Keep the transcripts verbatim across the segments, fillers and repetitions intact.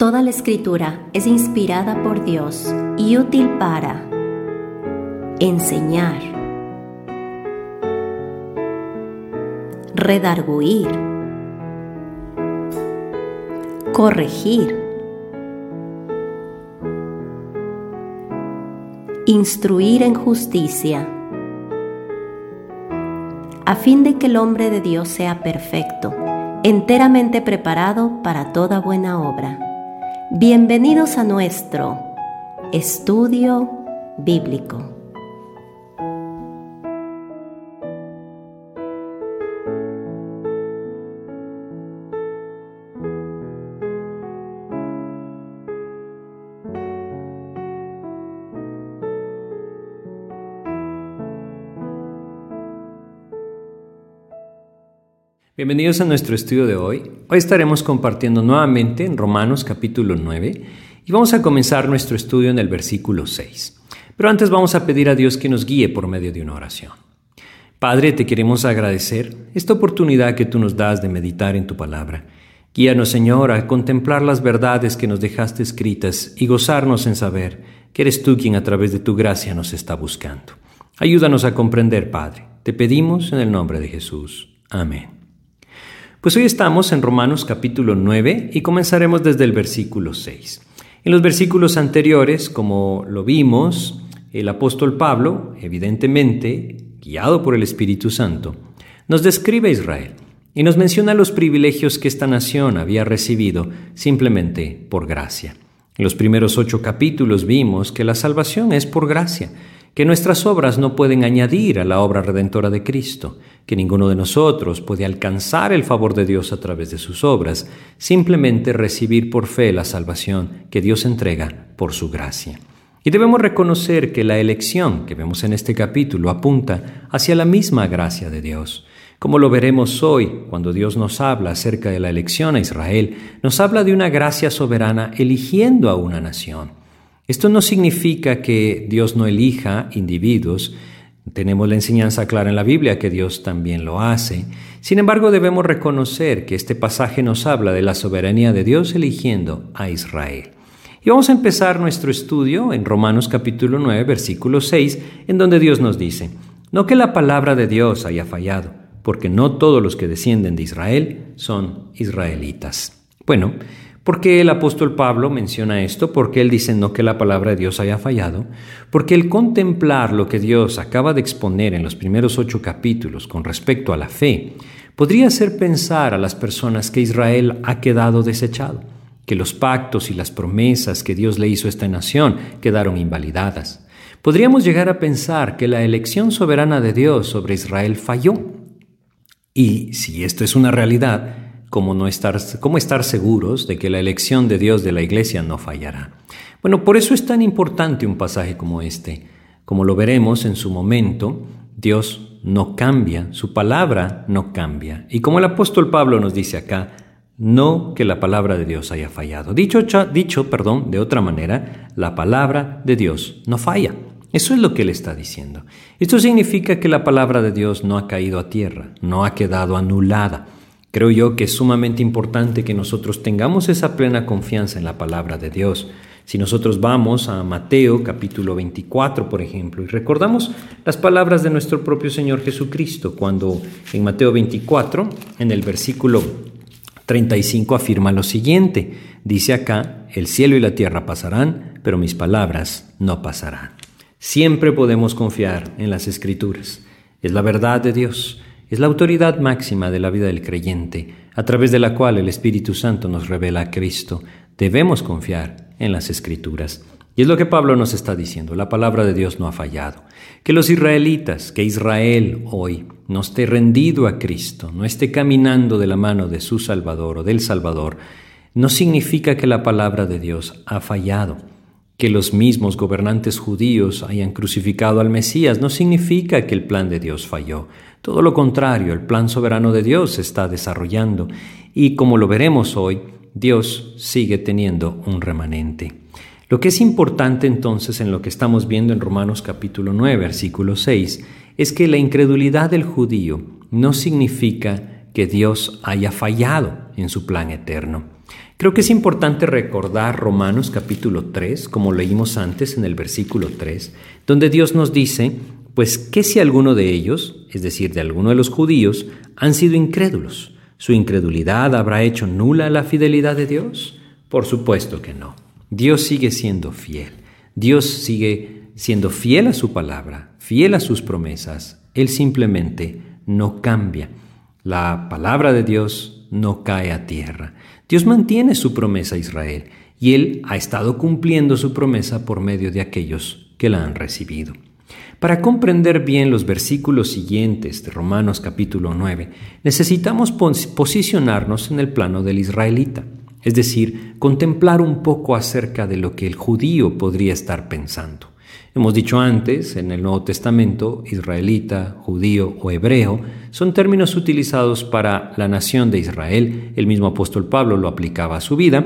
Toda la Escritura es inspirada por Dios y útil para enseñar, redarguir, corregir, instruir en justicia, a fin de que el hombre de Dios sea perfecto, enteramente preparado para toda buena obra. Bienvenidos a nuestro estudio bíblico. Bienvenidos a nuestro estudio de hoy. Hoy estaremos compartiendo nuevamente en Romanos capítulo nueve y vamos a comenzar nuestro estudio en el versículo seis. Pero antes vamos a pedir a Dios que nos guíe por medio de una oración. Padre, te queremos agradecer esta oportunidad que tú nos das de meditar en tu palabra. Guíanos, Señor, a contemplar las verdades que nos dejaste escritas y gozarnos en saber que eres tú quien a través de tu gracia nos está buscando. Ayúdanos a comprender, Padre. Te pedimos en el nombre de Jesús. Amén. Pues hoy estamos en Romanos capítulo nueve y comenzaremos desde el versículo seis. En los versículos anteriores, como lo vimos, el apóstol Pablo, evidentemente, guiado por el Espíritu Santo, nos describe a Israel y nos menciona los privilegios que esta nación había recibido simplemente por gracia. En los primeros ocho capítulos vimos que la salvación es por gracia, que nuestras obras no pueden añadir a la obra redentora de Cristo, que ninguno de nosotros puede alcanzar el favor de Dios a través de sus obras, simplemente recibir por fe la salvación que Dios entrega por su gracia. Y debemos reconocer que la elección que vemos en este capítulo apunta hacia la misma gracia de Dios. Como lo veremos hoy, cuando Dios nos habla acerca de la elección a Israel, nos habla de una gracia soberana eligiendo a una nación. Esto no significa que Dios no elija individuos. Tenemos la enseñanza clara en la Biblia que Dios también lo hace. Sin embargo, debemos reconocer que este pasaje nos habla de la soberanía de Dios eligiendo a Israel. Y vamos a empezar nuestro estudio en Romanos capítulo nueve, versículo seis, en donde Dios nos dice: no que la palabra de Dios haya fallado, porque no todos los que descienden de Israel son israelitas. Bueno, ¿por qué el apóstol Pablo menciona esto? ¿Por qué él dice no que la palabra de Dios haya fallado? Porque el contemplar lo que Dios acaba de exponer en los primeros ocho capítulos con respecto a la fe, podría hacer pensar a las personas que Israel ha quedado desechado, que los pactos y las promesas que Dios le hizo a esta nación quedaron invalidadas. Podríamos llegar a pensar que la elección soberana de Dios sobre Israel falló. Y si esto es una realidad, ¿Cómo, no estar, ¿Cómo estar seguros de que la elección de Dios de la iglesia no fallará? Bueno, por eso es tan importante un pasaje como este. Como lo veremos en su momento, Dios no cambia, su palabra no cambia. Y como el apóstol Pablo nos dice acá, no que la palabra de Dios haya fallado. Dicho, dicho perdón, de otra manera, la palabra de Dios no falla. Eso es lo que él está diciendo. Esto significa que la palabra de Dios no ha caído a tierra, no ha quedado anulada. Creo yo que es sumamente importante que nosotros tengamos esa plena confianza en la palabra de Dios. Si nosotros vamos a Mateo capítulo veinticuatro, por ejemplo, y recordamos las palabras de nuestro propio Señor Jesucristo, cuando en Mateo veinticuatro, en el versículo treinta y cinco, afirma lo siguiente. Dice acá: el cielo y la tierra pasarán, pero mis palabras no pasarán. Siempre podemos confiar en las Escrituras. Es la verdad de Dios. Es la autoridad máxima de la vida del creyente, a través de la cual el Espíritu Santo nos revela a Cristo. Debemos confiar en las Escrituras. Y es lo que Pablo nos está diciendo. La palabra de Dios no ha fallado. Que los israelitas, que Israel hoy no esté rendido a Cristo, no esté caminando de la mano de su Salvador o del Salvador, no significa que la palabra de Dios ha fallado. Que los mismos gobernantes judíos hayan crucificado al Mesías no significa que el plan de Dios falló. Todo lo contrario, el plan soberano de Dios se está desarrollando y, como lo veremos hoy, Dios sigue teniendo un remanente. Lo que es importante entonces en lo que estamos viendo en Romanos capítulo nueve, versículo seis, es que la incredulidad del judío no significa que Dios haya fallado en su plan eterno. Creo que es importante recordar Romanos capítulo tres, como leímos antes en el versículo tres, donde Dios nos dice, pues que si alguno de ellos, es decir, de alguno de los judíos, han sido incrédulos, ¿su incredulidad habrá hecho nula la fidelidad de Dios? Por supuesto que no. Dios sigue siendo fiel. Dios sigue siendo fiel a su palabra, fiel a sus promesas. Él simplemente no cambia. La palabra de Dios no cae a tierra. Dios mantiene su promesa a Israel y Él ha estado cumpliendo su promesa por medio de aquellos que la han recibido. Para comprender bien los versículos siguientes de Romanos capítulo nueve, necesitamos pos- posicionarnos en el plano del israelita, es decir, contemplar un poco acerca de lo que el judío podría estar pensando. Hemos dicho antes, en el Nuevo Testamento, israelita, judío o hebreo son términos utilizados para la nación de Israel. El mismo apóstol Pablo lo aplicaba a su vida.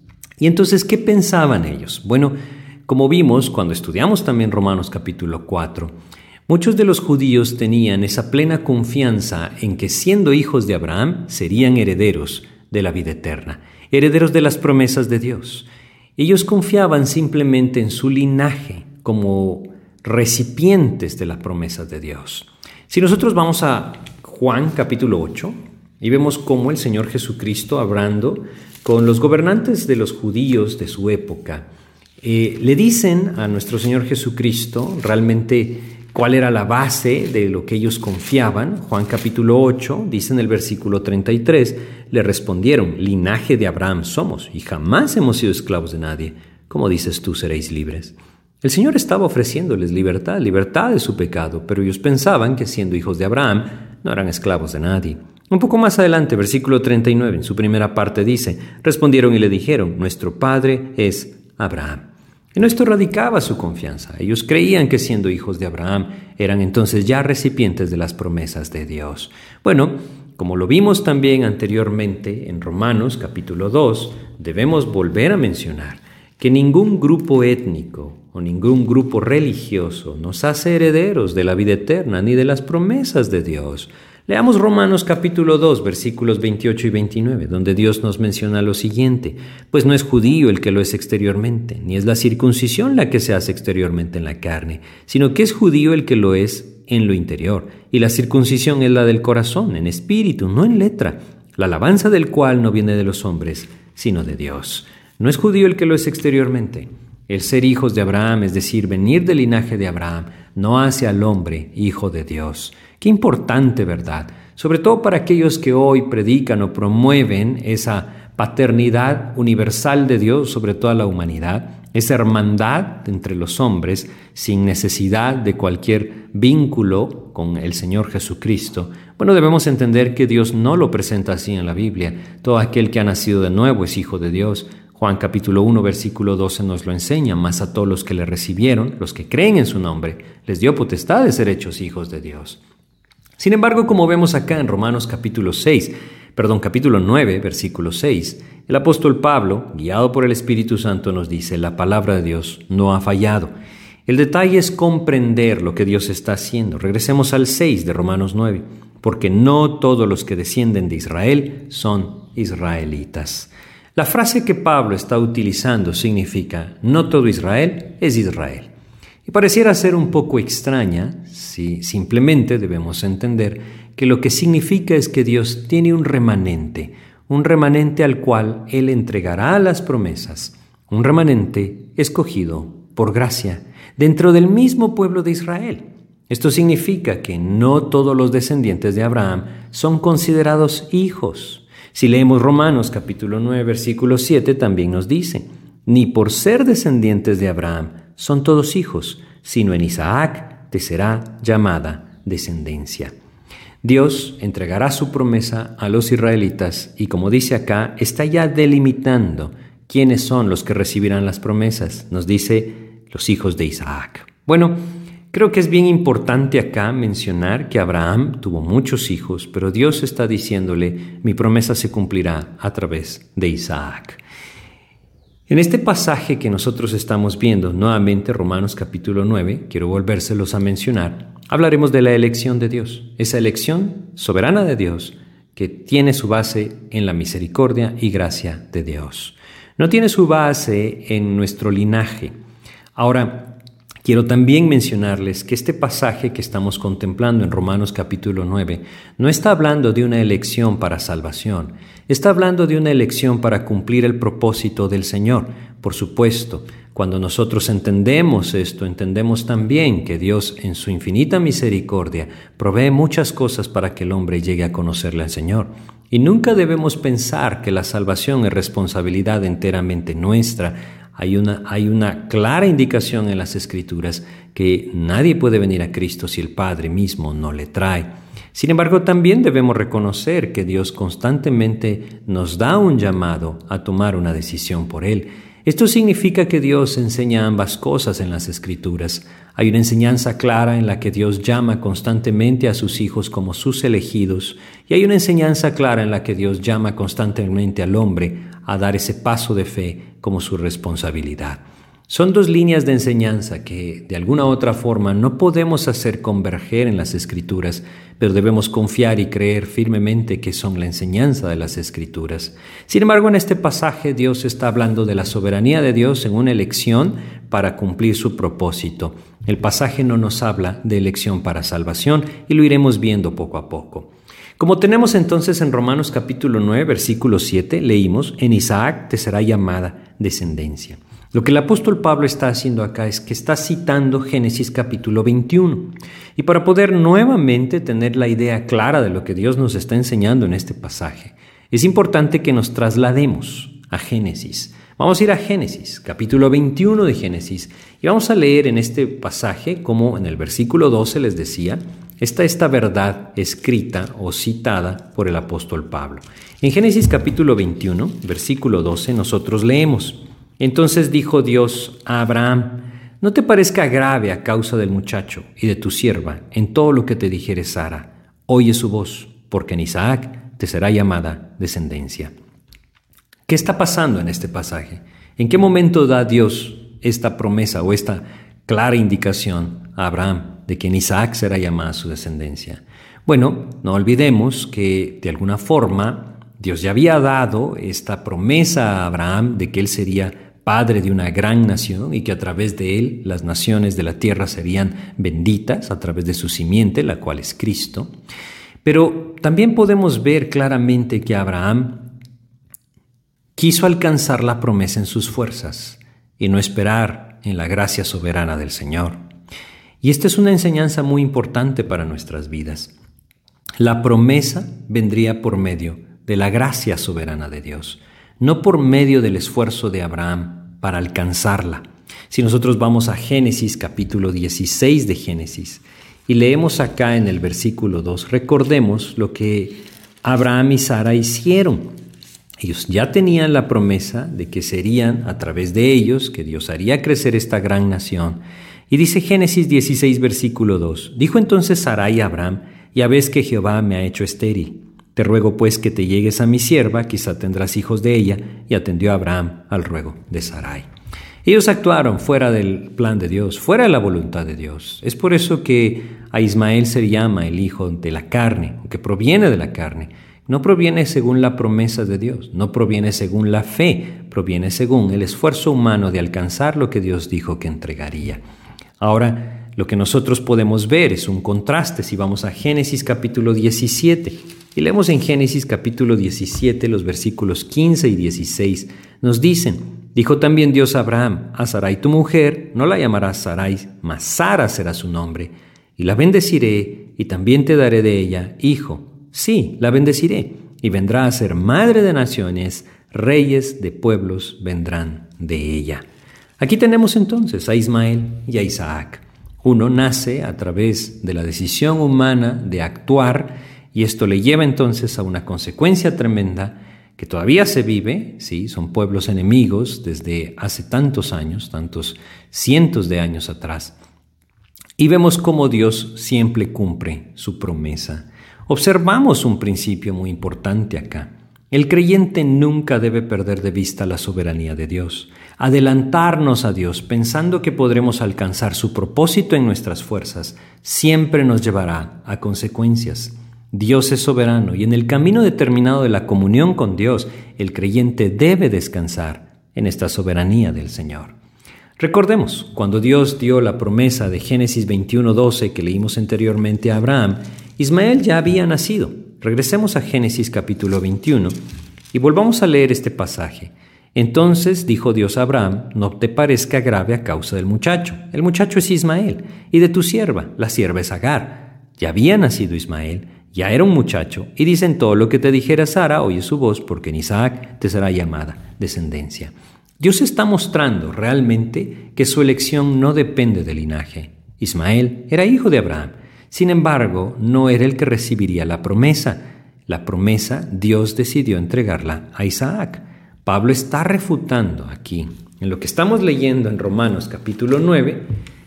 Y entonces, ¿qué pensaban ellos? Bueno, como vimos cuando estudiamos también Romanos capítulo cuatro, muchos de los judíos tenían esa plena confianza en que siendo hijos de Abraham serían herederos de la vida eterna, herederos de las promesas de Dios. Ellos confiaban simplemente en su linaje como recipientes de las promesas de Dios. Si nosotros vamos a Juan capítulo ocho y vemos cómo el Señor Jesucristo, hablando con los gobernantes de los judíos de su época, eh, le dicen a nuestro Señor Jesucristo realmente cuál era la base de lo que ellos confiaban. Juan capítulo ocho, dice en el versículo treinta y tres, le respondieron, linaje de Abraham somos y jamás hemos sido esclavos de nadie. ¿Cómo dices tú seréis libres? El Señor estaba ofreciéndoles libertad, libertad de su pecado, pero ellos pensaban que siendo hijos de Abraham no eran esclavos de nadie. Un poco más adelante, versículo treinta y nueve, en su primera parte dice, respondieron y le dijeron, nuestro padre es Abraham. En esto radicaba su confianza. Ellos creían que siendo hijos de Abraham eran entonces ya recipientes de las promesas de Dios. Bueno, como lo vimos también anteriormente en Romanos capítulo dos, debemos volver a mencionar que ningún grupo étnico o ningún grupo religioso nos hace herederos de la vida eterna ni de las promesas de Dios. Leamos Romanos capítulo dos, versículos veintiocho y veintinueve, donde Dios nos menciona lo siguiente, pues no es judío el que lo es exteriormente, ni es la circuncisión la que se hace exteriormente en la carne, sino que es judío el que lo es en lo interior, y la circuncisión es la del corazón, en espíritu, no en letra, la alabanza del cual no viene de los hombres, sino de Dios. No es judío el que lo es exteriormente. El ser hijos de Abraham, es decir, venir del linaje de Abraham, no hace al hombre hijo de Dios. Qué importante, ¿verdad? Sobre todo para aquellos que hoy predican o promueven esa paternidad universal de Dios sobre toda la humanidad, esa hermandad entre los hombres sin necesidad de cualquier vínculo con el Señor Jesucristo. Bueno, debemos entender que Dios no lo presenta así en la Biblia. Todo aquel que ha nacido de nuevo es hijo de Dios. Juan capítulo uno, versículo doce nos lo enseña, mas a todos los que le recibieron, los que creen en su nombre, les dio potestad de ser hechos hijos de Dios. Sin embargo, como vemos acá en Romanos capítulo seis, perdón, capítulo nueve, versículo seis, el apóstol Pablo, guiado por el Espíritu Santo, nos dice, la palabra de Dios no ha fallado. El detalle es comprender lo que Dios está haciendo. Regresemos al seis de Romanos nueve, porque no todos los que descienden de Israel son israelitas. La frase que Pablo está utilizando significa, no todo Israel es Israel. Y pareciera ser un poco extraña si simplemente debemos entender que lo que significa es que Dios tiene un remanente, un remanente al cual Él entregará las promesas, un remanente escogido por gracia dentro del mismo pueblo de Israel. Esto significa que no todos los descendientes de Abraham son considerados hijos. Si leemos Romanos capítulo nueve, versículo siete, también nos dice, ni por ser descendientes de Abraham son todos hijos, sino en Isaac te será llamada descendencia. Dios entregará su promesa a los israelitas y, como dice acá, está ya delimitando quiénes son los que recibirán las promesas. Nos dice los hijos de Isaac. Bueno, creo que es bien importante acá mencionar que Abraham tuvo muchos hijos, pero Dios está diciéndole, mi promesa se cumplirá a través de Isaac. En este pasaje que nosotros estamos viendo, nuevamente Romanos capítulo nueve, quiero volvérselos a mencionar, hablaremos de la elección de Dios, esa elección soberana de Dios que tiene su base en la misericordia y gracia de Dios. No tiene su base en nuestro linaje. Ahora, quiero también mencionarles que este pasaje que estamos contemplando en Romanos capítulo nueve no está hablando de una elección para salvación, está hablando de una elección para cumplir el propósito del Señor. Por supuesto, cuando nosotros entendemos esto, entendemos también que Dios en su infinita misericordia provee muchas cosas para que el hombre llegue a conocerle al Señor. Y nunca debemos pensar que la salvación es responsabilidad enteramente nuestra. Hay una, hay una clara indicación en las Escrituras que nadie puede venir a Cristo si el Padre mismo no le trae. Sin embargo, también debemos reconocer que Dios constantemente nos da un llamado a tomar una decisión por Él. Esto significa que Dios enseña ambas cosas en las Escrituras. Hay una enseñanza clara en la que Dios llama constantemente a sus hijos como sus elegidos, y hay una enseñanza clara en la que Dios llama constantemente al hombre a dar ese paso de fe como su responsabilidad. Son dos líneas de enseñanza que, de alguna u otra forma, no podemos hacer converger en las Escrituras, pero debemos confiar y creer firmemente que son la enseñanza de las Escrituras. Sin embargo, en este pasaje Dios está hablando de la soberanía de Dios en una elección para cumplir su propósito. El pasaje no nos habla de elección para salvación y lo iremos viendo poco a poco. Como tenemos entonces en Romanos capítulo nueve, versículo siete, leímos: en Isaac te será llamada descendencia. Lo que el apóstol Pablo está haciendo acá es que está citando Génesis capítulo veintiuno. Y para poder nuevamente tener la idea clara de lo que Dios nos está enseñando en este pasaje, es importante que nos traslademos a Génesis. Vamos a ir a Génesis, capítulo veintiuno de Génesis, y vamos a leer en este pasaje, como en el versículo doce les decía, está esta verdad escrita o citada por el apóstol Pablo. En Génesis capítulo veintiuno, versículo doce, nosotros leemos: entonces dijo Dios a Abraham: no te parezca grave a causa del muchacho y de tu sierva en todo lo que te dijere Sara. Oye su voz, porque en Isaac te será llamada descendencia. ¿Qué está pasando en este pasaje? ¿En qué momento da Dios esta promesa o esta clara indicación a Abraham de que en Isaac será llamada su descendencia? Bueno, no olvidemos que de alguna forma Dios ya había dado esta promesa a Abraham de que él sería padre de una gran nación y que a través de él las naciones de la tierra serían benditas a través de su simiente, la cual es Cristo. Pero también podemos ver claramente que Abraham quiso alcanzar la promesa en sus fuerzas y no esperar en la gracia soberana del Señor. Y esta es una enseñanza muy importante para nuestras vidas. La promesa vendría por medio de la gracia soberana de Dios, no por medio del esfuerzo de Abraham para alcanzarla. Si nosotros vamos a Génesis capítulo dieciséis de Génesis y leemos acá en el versículo dos, recordemos lo que Abraham y Sara hicieron. Ellos ya tenían la promesa de que serían a través de ellos que Dios haría crecer esta gran nación. Y dice Génesis dieciséis versículo dos, dijo entonces Sarai a Abraham: ya ves que Jehová me ha hecho estéril. Te ruego pues que te llegues a mi sierva, quizá tendrás hijos de ella. Y atendió a Abraham al ruego de Sarai. Ellos actuaron fuera del plan de Dios, fuera de la voluntad de Dios. Es por eso que a Ismael se llama el hijo de la carne, que proviene de la carne. No proviene según la promesa de Dios, no proviene según la fe, proviene según el esfuerzo humano de alcanzar lo que Dios dijo que entregaría. Ahora, lo que nosotros podemos ver es un contraste si vamos a Génesis capítulo diecisiete. Y leemos en Génesis capítulo diecisiete los versículos quince y dieciséis. Nos dicen: dijo también Dios a Abraham: a Sarai tu mujer no la llamarás Sarai, mas Sara será su nombre. Y la bendeciré y también te daré de ella hijo. Sí, la bendeciré y vendrá a ser madre de naciones, reyes de pueblos vendrán de ella. Aquí tenemos entonces a Ismael y a Isaac. Uno nace a través de la decisión humana de actuar, y esto le lleva entonces a una consecuencia tremenda que todavía se vive. Sí, son pueblos enemigos desde hace tantos años, tantos cientos de años atrás. Y vemos cómo Dios siempre cumple su promesa. Observamos un principio muy importante acá. El creyente nunca debe perder de vista la soberanía de Dios. Adelantarnos a Dios pensando que podremos alcanzar su propósito en nuestras fuerzas siempre nos llevará a consecuencias. Dios es soberano y en el camino determinado de la comunión con Dios, el creyente debe descansar en esta soberanía del Señor. Recordemos, cuando Dios dio la promesa de Génesis veintiuno doce que leímos anteriormente a Abraham, Ismael ya había nacido. Regresemos a Génesis capítulo veintiuno y volvamos a leer este pasaje. Entonces dijo Dios a Abraham: no te parezca grave a causa del muchacho. El muchacho es Ismael, y de tu sierva, la sierva es Agar. Ya había nacido Ismael, ya era un muchacho, y dicen: todo lo que te dijera Sara, oye su voz, porque en Isaac te será llamada descendencia. Dios está mostrando realmente que su elección no depende del linaje. Ismael era hijo de Abraham, sin embargo, no era el que recibiría la promesa. La promesa Dios decidió entregarla a Isaac. Pablo está refutando aquí, en lo que estamos leyendo en Romanos capítulo nueve,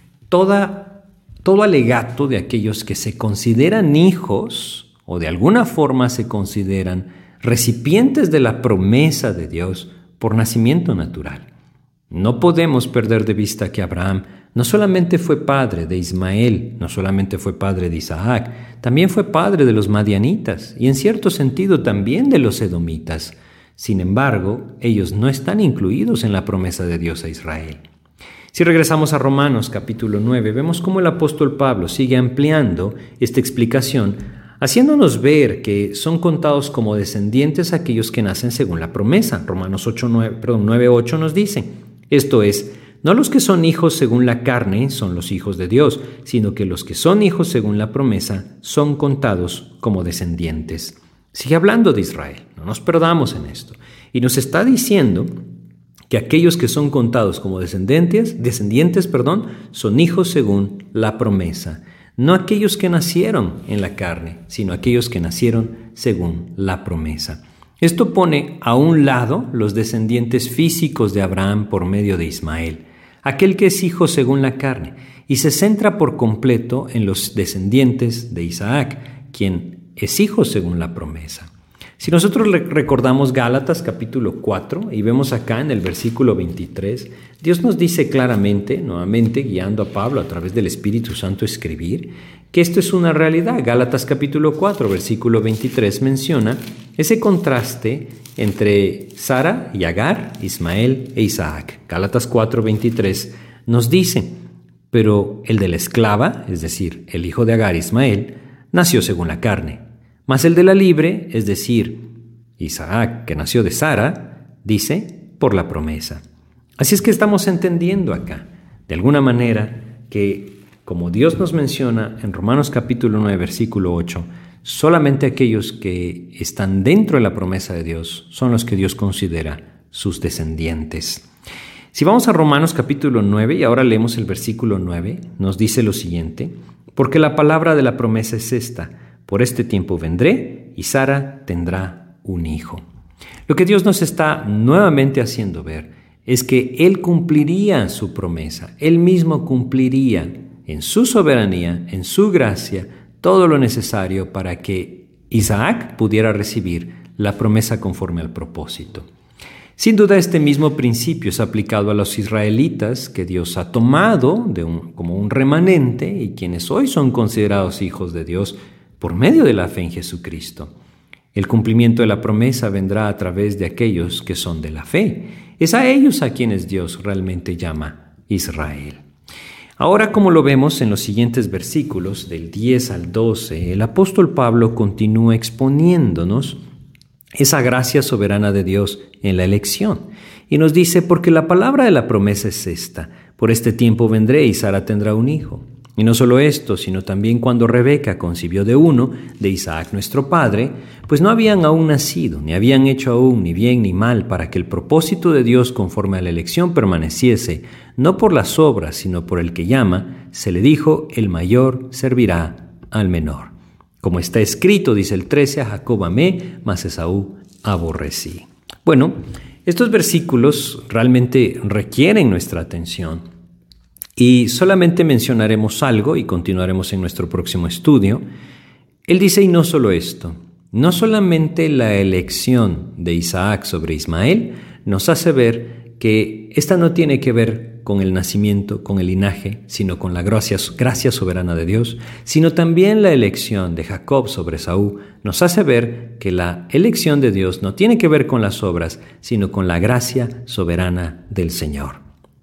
toda, todo alegato de aquellos que se consideran hijos o de alguna forma se consideran recipientes de la promesa de Dios por nacimiento natural. No podemos perder de vista que Abraham no solamente fue padre de Ismael, no solamente fue padre de Isaac, también fue padre de los madianitas y en cierto sentido también de los edomitas. Sin embargo, ellos no están incluidos en la promesa de Dios a Israel. Si regresamos a Romanos capítulo nueve, vemos cómo el apóstol Pablo sigue ampliando esta explicación, haciéndonos ver que son contados como descendientes aquellos que nacen según la promesa. Romanos ocho, nueve, perdón, nueve ocho nos dice, esto es, no los que son hijos según la carne son los hijos de Dios, sino que los que son hijos según la promesa son contados como descendientes. Sigue hablando de Israel, no nos perdamos en esto. Y nos está diciendo que aquellos que son contados como descendientes, descendientes, perdón, son hijos según la promesa. No aquellos que nacieron en la carne, sino aquellos que nacieron según la promesa. Esto pone a un lado los descendientes físicos de Abraham por medio de Ismael, aquel que es hijo según la carne, y se centra por completo en los descendientes de Isaac, quien es hijo según la promesa. Si nosotros recordamos Gálatas capítulo cuatro y vemos acá en el versículo veintitrés, Dios nos dice claramente, nuevamente guiando a Pablo a través del Espíritu Santo a escribir, que esto es una realidad. Gálatas capítulo cuatro, versículo veintitrés menciona ese contraste entre Sara y Agar, Ismael e Isaac. Gálatas cuatro, veintitrés nos dice, pero el de la esclava, es decir, el hijo de Agar, Ismael, nació según la carne, mas el de la libre, es decir, Isaac, que nació de Sara, dice, por la promesa. Así es que estamos entendiendo acá, de alguna manera, que como Dios nos menciona en Romanos capítulo nueve, versículo ocho, solamente aquellos que están dentro de la promesa de Dios son los que Dios considera sus descendientes. Si vamos a Romanos capítulo nueve, y ahora leemos el versículo nueve, nos dice lo siguiente, porque la palabra de la promesa es esta, por este tiempo vendré y Sara tendrá un hijo. Lo que Dios nos está nuevamente haciendo ver es que Él cumpliría su promesa, Él mismo cumpliría en su soberanía, en su gracia, todo lo necesario para que Isaac pudiera recibir la promesa conforme al propósito. Sin duda este mismo principio es aplicado a los israelitas que Dios ha tomado de un, como un remanente y quienes hoy son considerados hijos de Dios por medio de la fe en Jesucristo. El cumplimiento de la promesa vendrá a través de aquellos que son de la fe. Es a ellos a quienes Dios realmente llama Israel. Ahora, como lo vemos en los siguientes versículos, del diez al doce, el apóstol Pablo continúa exponiéndonos esa gracia soberana de Dios en la elección. Y nos dice, porque la palabra de la promesa es esta, por este tiempo vendré y Sara tendrá un hijo. Y no solo esto, sino también cuando Rebeca concibió de uno, de Isaac nuestro padre, pues no habían aún nacido, ni habían hecho aún ni bien ni mal, para que el propósito de Dios conforme a la elección permaneciese, no por las obras, sino por el que llama, se le dijo, el mayor servirá al menor. Como está escrito, dice el trece, a Jacob amé, mas Esaú aborrecí. Bueno, estos versículos realmente requieren nuestra atención. Y solamente mencionaremos algo y continuaremos en nuestro próximo estudio. Él dice, y no solo esto, no solamente la elección de Isaac sobre Ismael nos hace ver que esta no tiene que ver con el nacimiento, con el linaje, sino con la gracia, gracia soberana de Dios, sino también la elección de Jacob sobre Esaú, nos hace ver que la elección de Dios no tiene que ver con las obras, sino con la gracia soberana del Señor.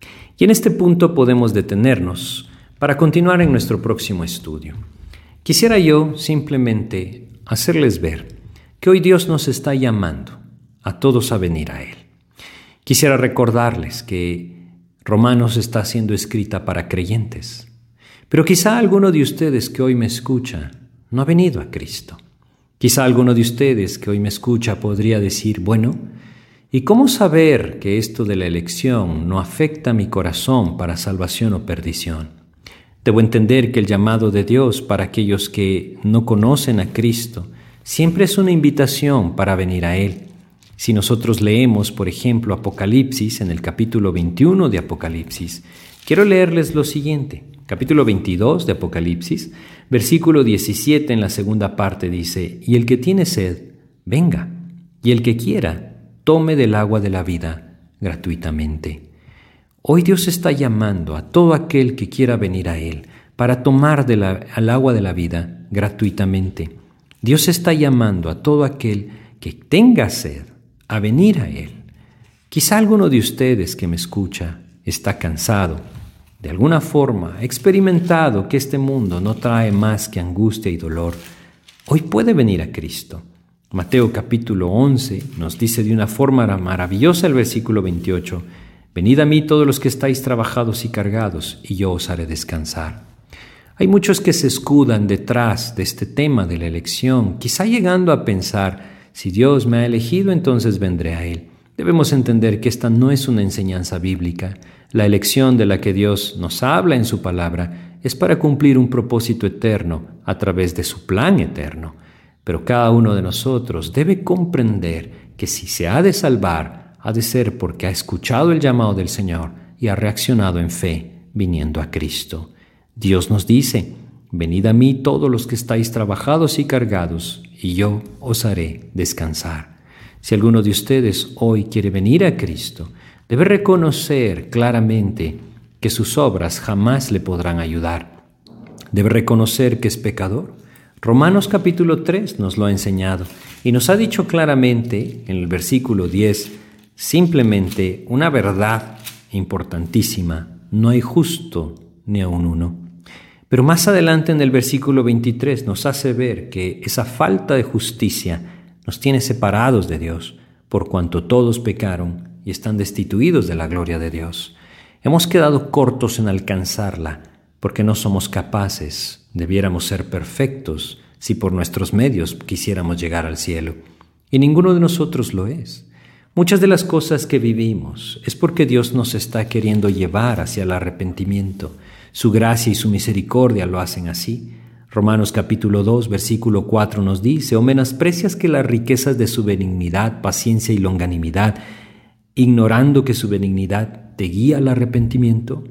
Y en este punto podemos detenernos para continuar en nuestro próximo estudio. Quisiera yo simplemente hacerles ver que hoy Dios nos está llamando a todos a venir a Él. Quisiera recordarles que Romanos está siendo escrita para creyentes, pero quizá alguno de ustedes que hoy me escucha no ha venido a Cristo. Quizá alguno de ustedes que hoy me escucha podría decir, bueno, ¿y cómo saber que esto de la elección no afecta a mi corazón para salvación o perdición? Debo entender que el llamado de Dios para aquellos que no conocen a Cristo siempre es una invitación para venir a Él. Si nosotros leemos, por ejemplo, Apocalipsis, en el capítulo veintiuno de Apocalipsis, quiero leerles lo siguiente. Capítulo veintidós de Apocalipsis, versículo diecisiete en la segunda parte dice, y el que tiene sed, venga, y el que quiera, tome del agua de la vida gratuitamente. Hoy Dios está llamando a todo aquel que quiera venir a Él para tomar de la, al agua de la vida gratuitamente. Dios está llamando a todo aquel que tenga sed a venir a Él. Quizá alguno de ustedes que me escucha está cansado, de alguna forma ha experimentado que este mundo no trae más que angustia y dolor. Hoy puede venir a Cristo. Mateo capítulo once nos dice de una forma maravillosa el versículo veintiocho, venid a mí todos los que estáis trabajados y cargados, y yo os haré descansar. Hay muchos que se escudan detrás de este tema de la elección, quizá llegando a pensar, si Dios me ha elegido, entonces vendré a Él. Debemos entender que esta no es una enseñanza bíblica. La elección de la que Dios nos habla en su palabra es para cumplir un propósito eterno a través de su plan eterno. Pero cada uno de nosotros debe comprender que si se ha de salvar, ha de ser porque ha escuchado el llamado del Señor y ha reaccionado en fe, viniendo a Cristo. Dios nos dice, venid a mí todos los que estáis trabajados y cargados, y yo os haré descansar. Si alguno de ustedes hoy quiere venir a Cristo, debe reconocer claramente que sus obras jamás le podrán ayudar. Debe reconocer que es pecador. Romanos capítulo tres nos lo ha enseñado y nos ha dicho claramente en el versículo diez, simplemente una verdad importantísima, no hay justo ni aun uno. Pero más adelante en el versículo veintitrés nos hace ver que esa falta de justicia nos tiene separados de Dios, por cuanto todos pecaron y están destituidos de la gloria de Dios. Hemos quedado cortos en alcanzarla, porque no somos capaces, debiéramos ser perfectos si por nuestros medios quisiéramos llegar al cielo. Y ninguno de nosotros lo es. Muchas de las cosas que vivimos es porque Dios nos está queriendo llevar hacia el arrepentimiento. Su gracia y su misericordia lo hacen así. Romanos capítulo dos, versículo cuatro nos dice, ¿o menosprecias que las riquezas de su benignidad, paciencia y longanimidad, ignorando que su benignidad te guía al arrepentimiento?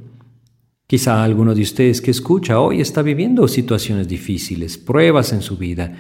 Quizá alguno de ustedes que escucha hoy está viviendo situaciones difíciles, pruebas en su vida.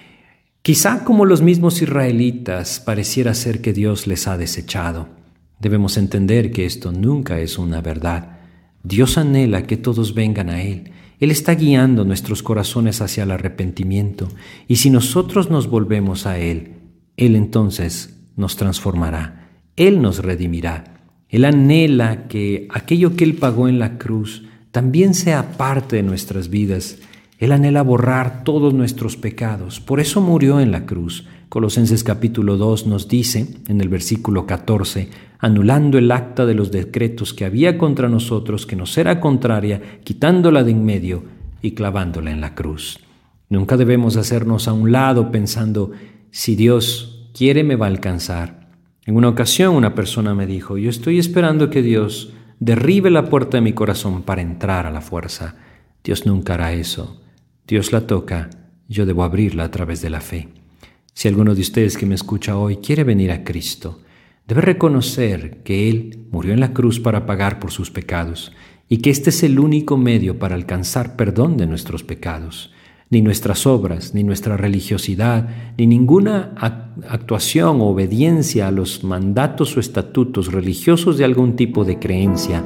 Quizá como los mismos israelitas pareciera ser que Dios les ha desechado. Debemos entender que esto nunca es una verdad. Dios anhela que todos vengan a Él. Él está guiando nuestros corazones hacia el arrepentimiento. Y si nosotros nos volvemos a Él, Él entonces nos transformará. Él nos redimirá. Él anhela que aquello que Él pagó en la cruz también sea parte de nuestras vidas. Él anhela borrar todos nuestros pecados. Por eso murió en la cruz. Colosenses capítulo dos nos dice, en el versículo catorce, anulando el acta de los decretos que había contra nosotros, que nos era contraria, quitándola de en medio y clavándola en la cruz. Nunca debemos hacernos a un lado pensando, si Dios quiere me va a alcanzar. En una ocasión una persona me dijo, yo estoy esperando que Dios derribe la puerta de mi corazón para entrar a la fuerza. Dios nunca hará eso. Dios la toca, yo debo abrirla a través de la fe. Si alguno de ustedes que me escucha hoy quiere venir a Cristo, debe reconocer que Él murió en la cruz para pagar por sus pecados y que este es el único medio para alcanzar perdón de nuestros pecados. Ni nuestras obras, ni nuestra religiosidad, ni ninguna actuación o obediencia a los mandatos o estatutos religiosos de algún tipo de creencia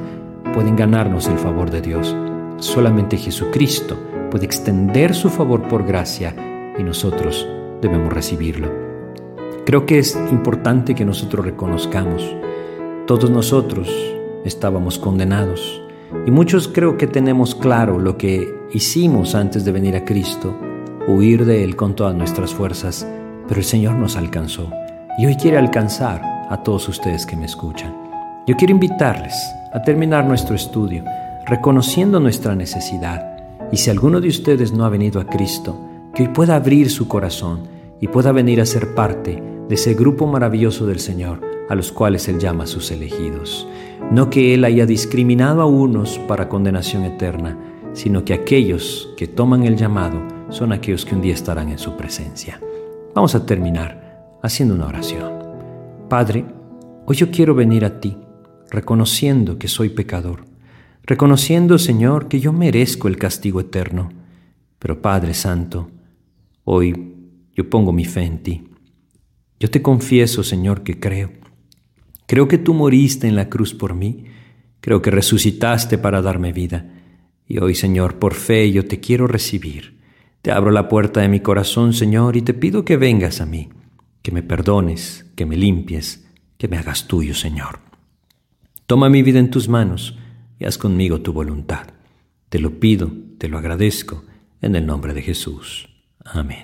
pueden ganarnos el favor de Dios. Solamente Jesucristo puede extender su favor por gracia y nosotros debemos recibirlo. Creo que es importante que nosotros reconozcamos, todos nosotros estábamos condenados y muchos creo que tenemos claro lo que hicimos antes de venir a Cristo, huir de Él con todas nuestras fuerzas, pero el Señor nos alcanzó y hoy quiere alcanzar a todos ustedes que me escuchan. Yo quiero invitarles a terminar nuestro estudio reconociendo nuestra necesidad y si alguno de ustedes no ha venido a Cristo, que hoy pueda abrir su corazón y pueda venir a ser parte de ese grupo maravilloso del Señor a los cuales Él llama a sus elegidos. No que Él haya discriminado a unos para condenación eterna, sino que aquellos que toman el llamado son aquellos que un día estarán en su presencia. Vamos a terminar haciendo una oración. Padre, hoy yo quiero venir a ti, reconociendo que soy pecador, reconociendo, Señor, que yo merezco el castigo eterno. Pero Padre Santo, hoy yo pongo mi fe en ti. Yo te confieso, Señor, que creo. Creo que tú moriste en la cruz por mí. Creo que resucitaste para darme vida. Y hoy, Señor, por fe yo te quiero recibir. Te abro la puerta de mi corazón, Señor, y te pido que vengas a mí, que me perdones, que me limpies, que me hagas tuyo, Señor. Toma mi vida en tus manos y haz conmigo tu voluntad. Te lo pido, te lo agradezco, en el nombre de Jesús. Amén.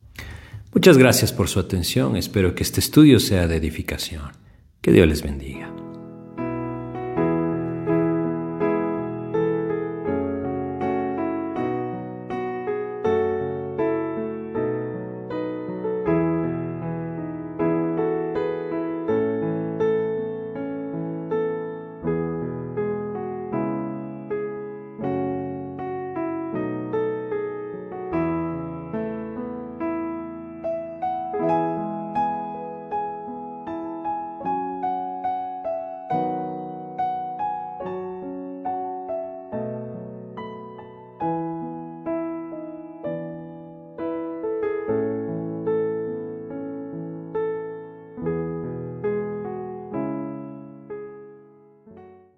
Muchas gracias por su atención. Espero que este estudio sea de edificación. Que Dios les bendiga.